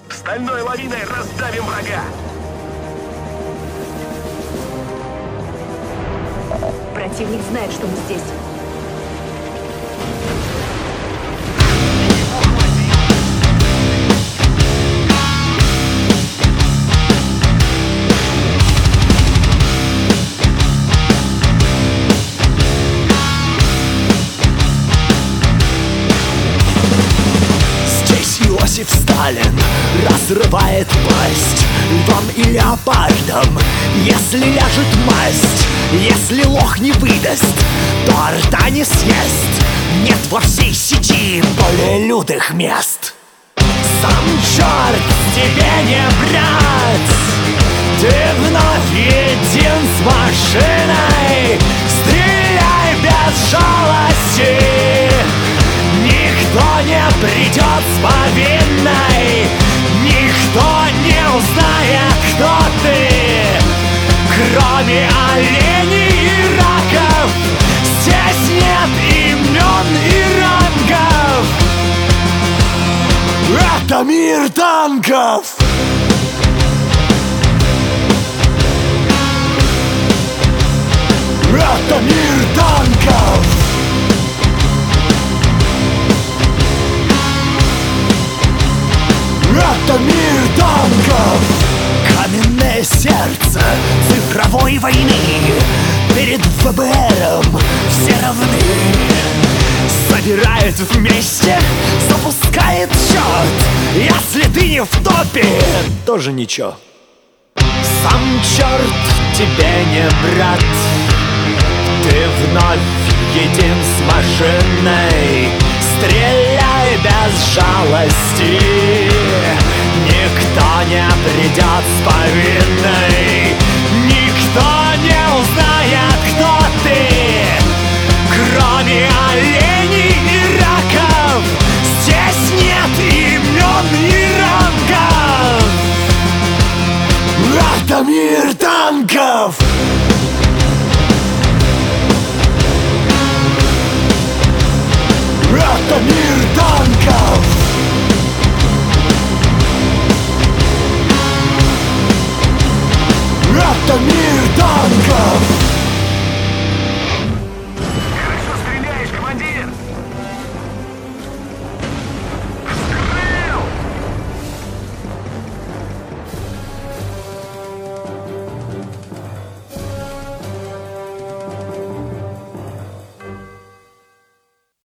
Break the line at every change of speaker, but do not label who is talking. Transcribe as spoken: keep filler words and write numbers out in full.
Стальной лавиной раздавим врага!
Противник знает, что мы здесь.
Иосиф Сталин разрывает пасть львом и леопардом, если ляжет масть. Если лох не выдаст, то рта не съест. Нет во всей сети более лютых мест. Сам черт тебе не брат, ты вновь един с машиной. Стреляй без жалости, никто не придет с повинной, никто не узнает, кто ты. Кроме оленей и раков здесь нет имен и рангов. Это мир танков. Это мир танков. Это мир танков. Каменное сердце цифровой войны. Перед ФБРом все равны. Собирает вместе, запускает счет. Если ты не в топе, тоже ничего. Сам черт тебе не брат, ты вновь един с машиной. Стреляй без жалости, никто не придет с повинной, никто не узнает, кто ты. Кроме оленей и раков здесь нет имен и рангов. Это мир танков. Это мир танков.